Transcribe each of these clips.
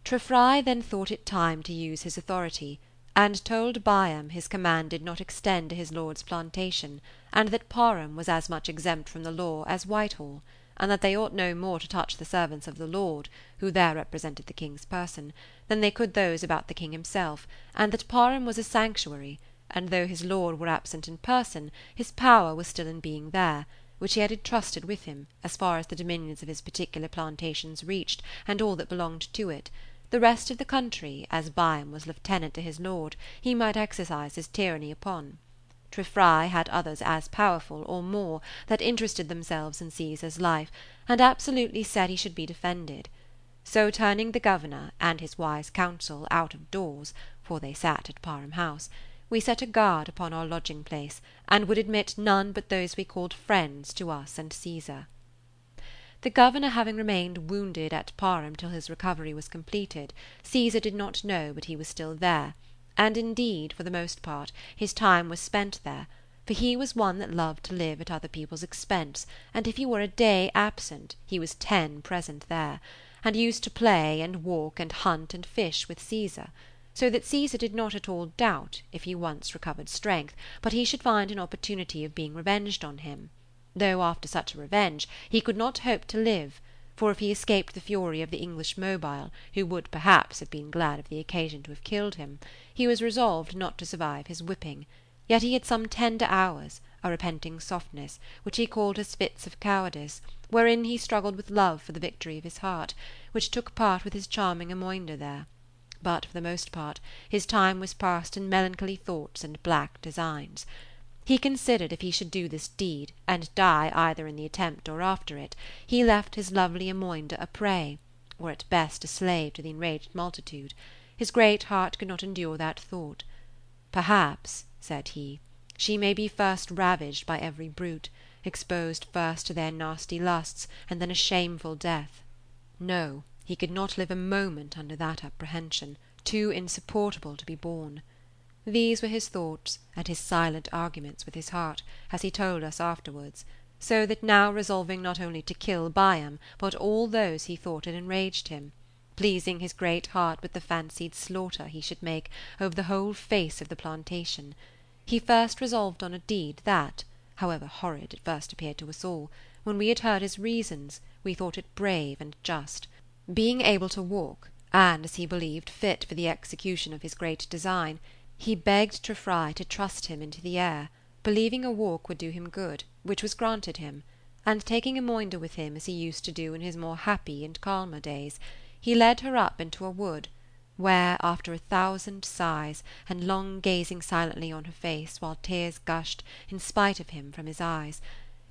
Treffry then thought it time to use his authority, and told Byam his command did not extend to his lord's plantation, and that Parham was as much exempt from the law as Whitehall, and that they ought no more to touch the servants of the Lord, who there represented the king's person, than they could those about the king himself, and that Parham was a sanctuary, and though his lord were absent in person, his power was still in being there, which he had entrusted with him, as far as the dominions of his particular plantations reached, and all that belonged to it. The rest of the country, as Byam was lieutenant to his lord, he might exercise his tyranny upon. Treffry had others as powerful, or more, that interested themselves in Caesar's life, and absolutely said he should be defended. So turning the governor and his wise council out of doors, for they sat at Parham House, we set a guard upon our lodging place, and would admit none but those we called friends to us and Caesar. The governor having remained wounded at Parham till his recovery was completed, Caesar did not know but he was still there, and indeed, for the most part, his time was spent there, for he was one that loved to live at other people's expense, and if he were a day absent, he was 10 present there, and used to play and walk and hunt and fish with Caesar, so that Caesar did not at all doubt, if he once recovered strength, but he should find an opportunity of being revenged on him, though after such a revenge he could not hope to live, for if he escaped the fury of the English mobile, who would perhaps have been glad of the occasion to have killed him, he was resolved not to survive his whipping, yet he had some tender hours, a repenting softness, which he called his fits of cowardice, wherein he struggled with love for the victory of his heart, which took part with his charming Amoinda there. But for the most part his time was passed in melancholy thoughts and black designs. He considered if he should do this deed, and die either in the attempt or after it, he left his lovely Amoinda a prey, or at best a slave to the enraged multitude. His great heart could not endure that thought. Perhaps, said he, she may be first ravaged by every brute, exposed first to their nasty lusts, and then a shameful death. No, he could not live a moment under that apprehension, too insupportable to be borne. These were his thoughts, and his silent arguments with his heart, as he told us afterwards, so that now resolving not only to kill Byam, but all those he thought had enraged him, pleasing his great heart with the fancied slaughter he should make over the whole face of the plantation, he first resolved on a deed that, however horrid it first appeared to us all, when we had heard his reasons, we thought it brave and just. Being able to walk, and, as he believed, fit for the execution of his great design, he begged Treffry to trust him into the air, believing a walk would do him good, which was granted him, and taking Amoinda with him as he used to do in his more happy and calmer days, he led her up into a wood, where, after 1,000 sighs, and long gazing silently on her face while tears gushed, in spite of him, from his eyes,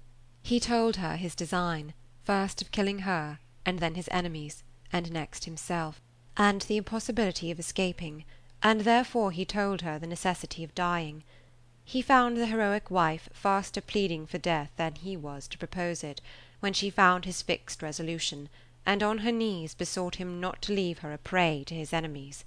he told her his design, first of killing her, and then his enemies, and next himself, and the impossibility of escaping, and therefore he told her the necessity of dying. He found the heroic wife faster pleading for death than he was to propose it, when she found his fixed resolution, and on her knees besought him not to leave her a prey to his enemies.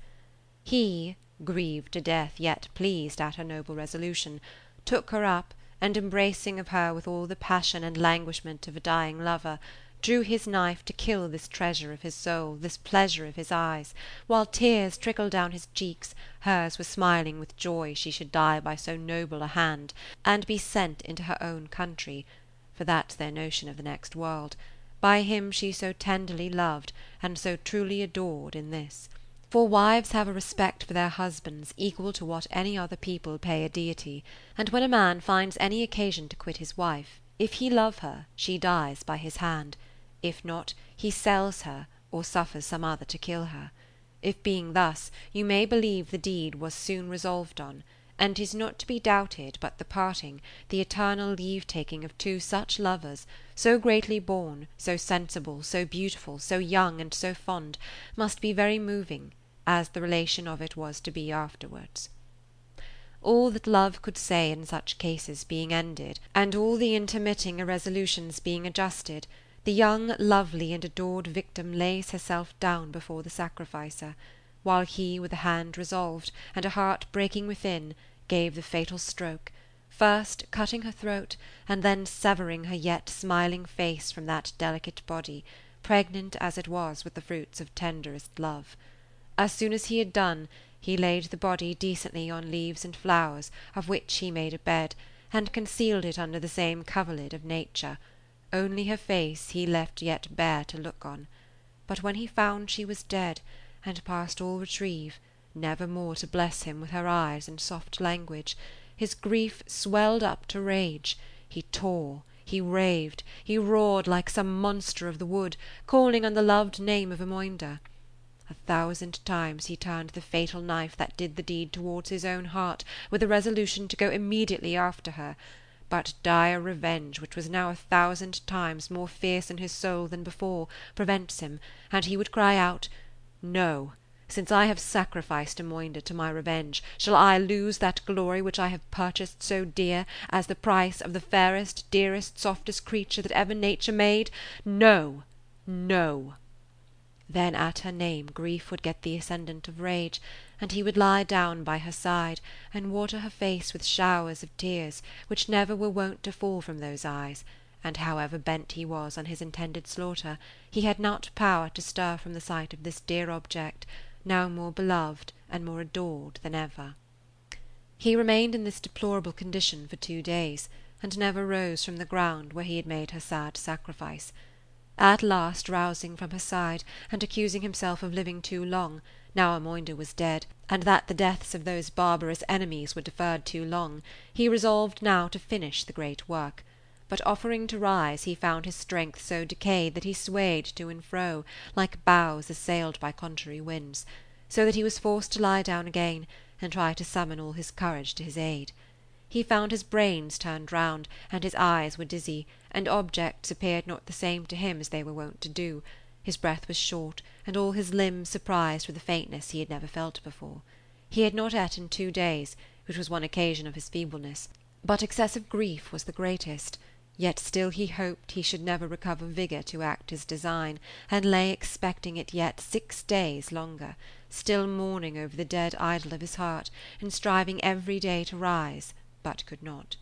He, grieved to death yet pleased at her noble resolution, took her up, and embracing of her with all the passion and languishment of a dying lover, drew his knife to kill this treasure of his soul, this pleasure of his eyes, while tears trickled down his cheeks, hers were smiling with joy she should die by so noble a hand, and be sent into her own country, for that's their notion of the next world, by him she so tenderly loved, and so truly adored in this. For wives have a respect for their husbands equal to what any other people pay a deity, and when a man finds any occasion to quit his wife, if he love her, she dies by his hand. If not, he sells her, or suffers some other to kill her. If being thus, you may believe the deed was soon resolved on, and 'tis not to be doubted but the parting, the eternal leave-taking of two such lovers, so greatly born, so sensible, so beautiful, so young and so fond, must be very moving, as the relation of it was to be afterwards. All that love could say in such cases being ended, and all the intermitting irresolutions being adjusted, the young, lovely, and adored victim lays herself down before the sacrificer, while he, with a hand resolved, and a heart breaking within, gave the fatal stroke, first cutting her throat, and then severing her yet smiling face from that delicate body, pregnant as it was with the fruits of tenderest love. As soon as he had done, he laid the body decently on leaves and flowers, of which he made a bed, and concealed it under the same coverlid of nature. Only her face he left yet bare to look on. But when he found she was dead, and past all retrieve, never more to bless him with her eyes and soft language, his grief swelled up to rage. He tore, he raved, he roared like some monster of the wood, calling on the loved name of Amoinda. 1,000 times he turned the fatal knife that did the deed towards his own heart, with a resolution to go immediately after her, but dire revenge, which was now 1,000 times more fierce in his soul than before, prevents him, and he would cry out, "No, since I have sacrificed Amoinda to my revenge, shall I lose that glory which I have purchased so dear, as the price of the fairest, dearest, softest creature that ever nature made? No, no." Then at her name grief would get the ascendant of rage, and he would lie down by her side, and water her face with showers of tears, which never were wont to fall from those eyes, and however bent he was on his intended slaughter, he had not power to stir from the sight of this dear object, now more beloved and more adored than ever. He remained in this deplorable condition for 2 days, and never rose from the ground where he had made her sad sacrifice. At last, rousing from her side, and accusing himself of living too long, now Amoinda was dead, and that the deaths of those barbarous enemies were deferred too long, he resolved now to finish the great work. But offering to rise, he found his strength so decayed that he swayed to and fro, like boughs assailed by contrary winds, so that he was forced to lie down again, and try to summon all his courage to his aid. He found his brains turned round, and his eyes were dizzy, and objects appeared not the same to him as they were wont to do. His breath was short, and all his limbs surprised with a faintness he had never felt before. He had not eat in 2 days, which was one occasion of his feebleness, but excessive grief was the greatest. Yet still he hoped he should never recover vigour to act his design, and lay expecting it yet 6 days longer, still mourning over the dead idol of his heart, and striving every day to rise, but could not.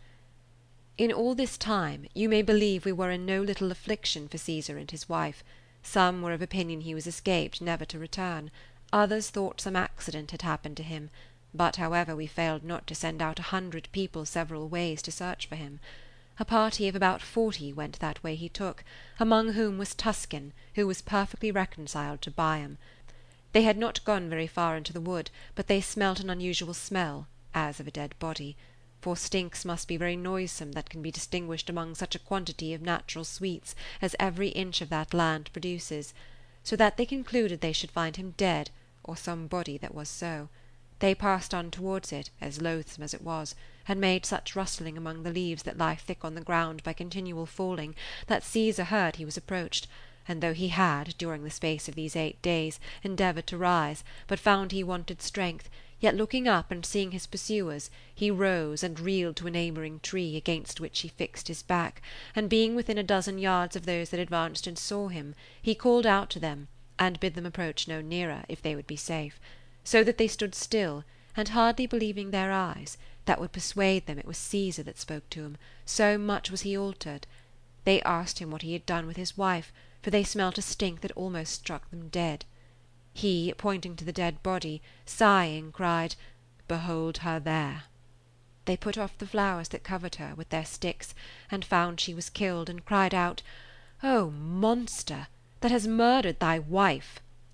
In all this time you may believe we were in no little affliction for Caesar and his wife. Some were of opinion he was escaped never to return, others thought some accident had happened to him, but however we failed not to send out 100 people several ways to search for him. A party of about 40 went that way he took, among whom was Tuscan, who was perfectly reconciled to Biam. They had not gone very far into the wood, but they smelt an unusual smell, as of a dead body, for stinks must be very noisome that can be distinguished among such a quantity of natural sweets as every inch of that land produces, so that they concluded they should find him dead, or some body that was so. They passed on towards it, as loathsome as it was, and made such rustling among the leaves that lie thick on the ground by continual falling, that Caesar heard he was approached, and though he had, during the space of these 8 days, endeavoured to rise, but found he wanted strength, yet looking up and seeing his pursuers, he rose and reeled to a neighbouring tree, against which he fixed his back, and being within a dozen yards of those that advanced and saw him, he called out to them, and bid them approach no nearer, if they would be safe, so that they stood still, and hardly believing their eyes, that would persuade them it was Caesar that spoke to them, so much was he altered. They asked him what he had done with his wife, for they smelt a stink that almost struck them dead. He, pointing to the dead body, sighing, cried, "Behold her there." They put off the flowers that covered her, with their sticks, and found she was killed, and cried out, "O monster, that has murdered thy wife!"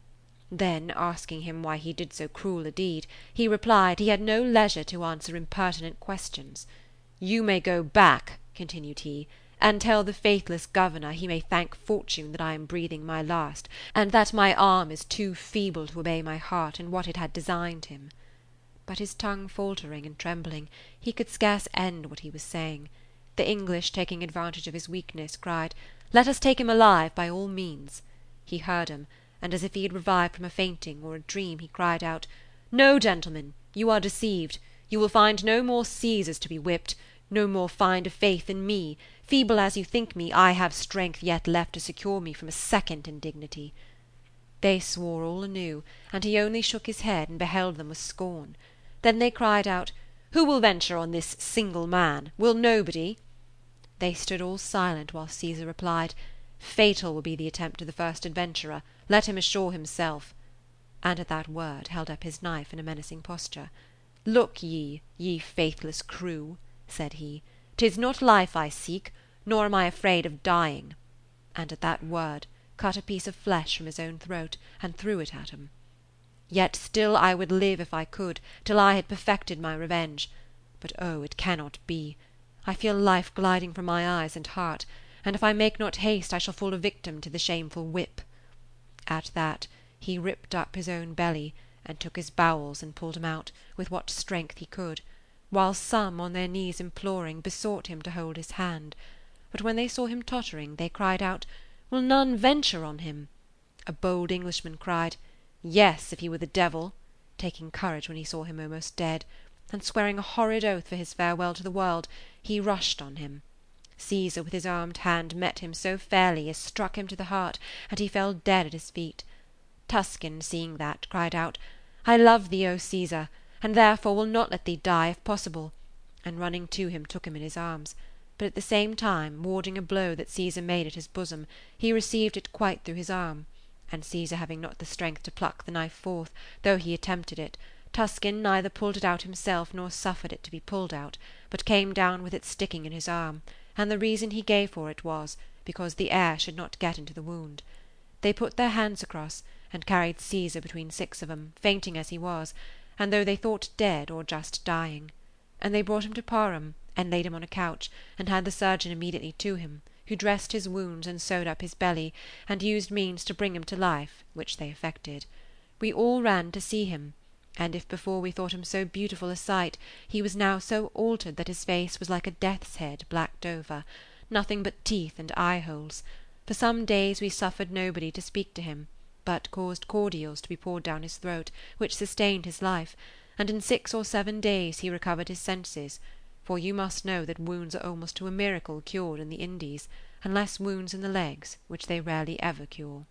Then, asking him why he did so cruel a deed, he replied he had no leisure to answer impertinent questions. "You may go back," continued he, "and tell the faithless governor he may thank fortune that I am breathing my last, and that my arm is too feeble to obey my heart in what it had designed him." But his tongue faltering and trembling, he could scarce end what he was saying. The English, taking advantage of his weakness, cried, "Let us take him alive by all means." He heard him, and as if he had revived from a fainting or a dream, he cried out, "No, gentlemen, you are deceived. You will find no more Caesars to be whipped, no more find a faith in me. Feeble as you think me, I have strength yet left to secure me from a second indignity." They swore all anew, and he only shook his head and beheld them with scorn. Then they cried out, "Who will venture on this single man? Will nobody?" They stood all silent while Caesar replied, "Fatal will be the attempt of the first adventurer. Let him assure himself." and at that word held up his knife in a menacing posture. "Look ye, ye faithless crew," said he, "'tis not life I seek, nor am I afraid of dying," and at that word cut a piece of flesh from his own throat, and threw it at him. "Yet still I would live if I could, till I had perfected my revenge. But oh, it cannot be. I feel life gliding from my eyes and heart, and if I make not haste I shall fall a victim to the shameful whip." At that he ripped up his own belly, and took his bowels and pulled him out, with what strength he could, while some, on their knees imploring, besought him to hold his hand. But when they saw him tottering, they cried out, "Will none venture on him?" A bold Englishman cried, "Yes, if he were the devil," taking courage when he saw him almost dead, and swearing a horrid oath for his farewell to the world, he rushed on him. Caesar with his armed hand met him so fairly as struck him to the heart, and he fell dead at his feet. Tuscan, seeing that, cried out, "I love thee, O Caesar, and therefore will not let thee die, if possible," and running to him took him in his arms. But at the same time, warding a blow that Caesar made at his bosom, he received it quite through his arm, and Caesar having not the strength to pluck the knife forth, though he attempted it, Tuscan neither pulled it out himself nor suffered it to be pulled out, but came down with it sticking in his arm, and the reason he gave for it was, because the air should not get into the wound. They put their hands across, and carried Caesar between 6 of them, fainting as he was, and though they thought dead or just dying. And they brought him to Parham, and laid him on a couch, and had the surgeon immediately to him, who dressed his wounds and sewed up his belly, and used means to bring him to life, which they effected. We all ran to see him, and if before we thought him so beautiful a sight, he was now so altered that his face was like a death's head blacked over, nothing but teeth and eye holes. For some days we suffered nobody to speak to him, but caused cordials to be poured down his throat, which sustained his life, and in 6 or 7 days he recovered his senses, for you must know that wounds are almost to a miracle cured in the Indies, unless wounds in the legs, which they rarely ever cure.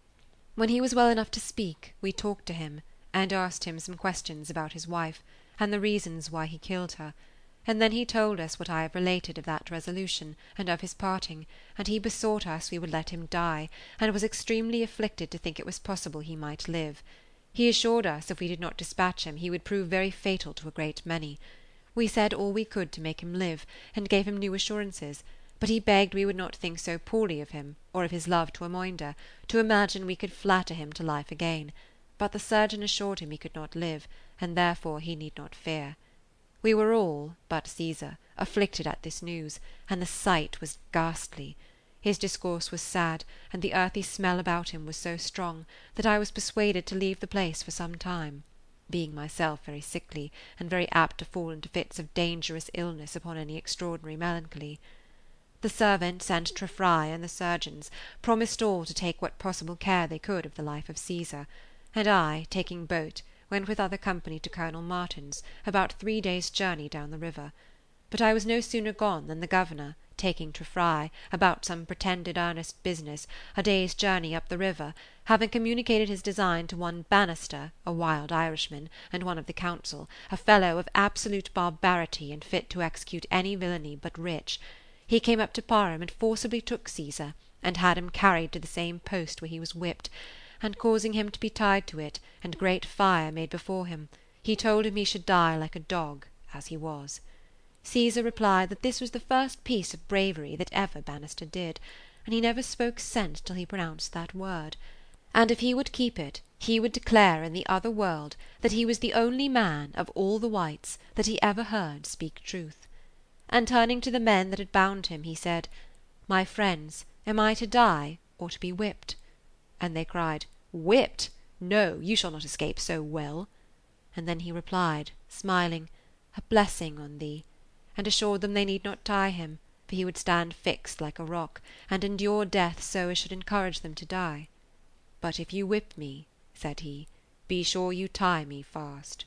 When he was well enough to speak, we talked to him, and asked him some questions about his wife, and the reasons why he killed her, and then he told us what I have related of that resolution, and of his parting, and he besought us we would let him die, and was extremely afflicted to think it was possible he might live. He assured us if we did not dispatch him he would prove very fatal to a great many. We said all we could to make him live, and gave him new assurances, but he begged we would not think so poorly of him, or of his love to Amoinda, to imagine we could flatter him to life again, but the surgeon assured him he could not live, and therefore he need not fear. We were all, but Caesar, afflicted at this news, and the sight was ghastly. His discourse was sad, and the earthy smell about him was so strong, that I was persuaded to leave the place for some time, being myself very sickly, and very apt to fall into fits of dangerous illness upon any extraordinary melancholy. The servants and Treffry and the surgeons promised all to take what possible care they could of the life of Caesar, and I, taking boat, went with other company to Colonel Martin's, about 3 days' journey down the river. But I was no sooner gone than the governor, taking Treffry, about some pretended earnest business, a day's journey up the river, having communicated his design to one Bannister, a wild Irishman, and one of the council, a fellow of absolute barbarity and fit to execute any villainy but rich, he came up to Parham and forcibly took Caesar, and had him carried to the same post where he was whipped, and causing him to be tied to it, and great fire made before him, he told him he should die like a dog, as he was. Caesar replied that this was the first piece of bravery that ever Bannister did, and he never spoke sense till he pronounced that word, and if he would keep it, he would declare in the other world that he was the only man of all the whites that he ever heard speak truth. And turning to the men that had bound him, he said, "My friends, am I to die or to be whipped?" And they cried, "Whipped? No, you shall not escape so well." And then he replied, smiling, "A blessing on thee," and assured them they need not tie him, for he would stand fixed like a rock, and endure death so as should encourage them to die. "But if you whip me," said he, "be sure you tie me fast."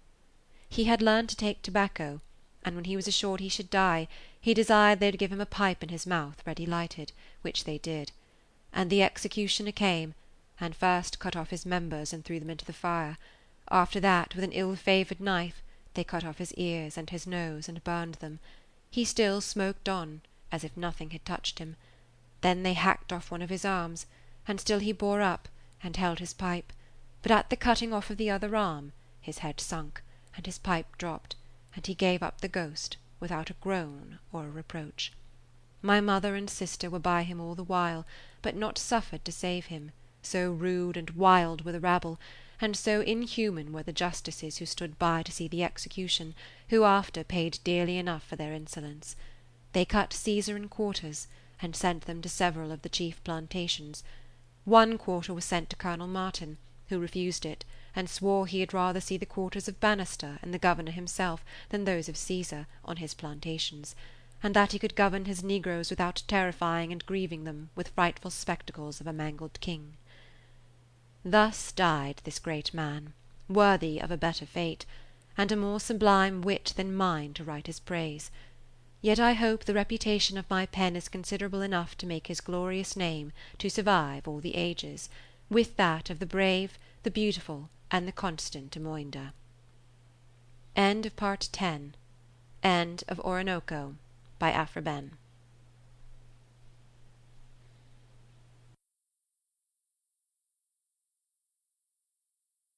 He had learned to take tobacco, and when he was assured he should die, he desired they would give him a pipe in his mouth ready lighted, which they did. And the executioner came, and first cut off his members and threw them into the fire. After that, with an ill-favoured knife, they cut off his ears and his nose and burned them. He still smoked on, as if nothing had touched him. Then they hacked off one of his arms, and still he bore up, and held his pipe. but at the cutting off of the other arm his head sunk, and his pipe dropped, and he gave up the ghost without a groan or a reproach. My mother and sister were by him all the while, but not suffered to save him, so rude and wild were the rabble, and so inhuman were the justices who stood by to see the execution, who after paid dearly enough for their insolence. They cut Caesar in quarters, and sent them to several of the chief plantations. One quarter was sent to Colonel Martin, who refused it, and swore he had rather see the quarters of Bannister and the governor himself than those of Caesar on his plantations, and that he could govern his negroes without terrifying and grieving them with frightful spectacles of a mangled king. Thus died this great man, worthy of a better fate, and a more sublime wit than mine to write his praise. Yet I hope the reputation of my pen is considerable enough to make his glorious name to survive all the ages, with that of the brave, the beautiful, and the constant Amoinda. End of Part 10. End of Oroonoko, by Aphra Behn.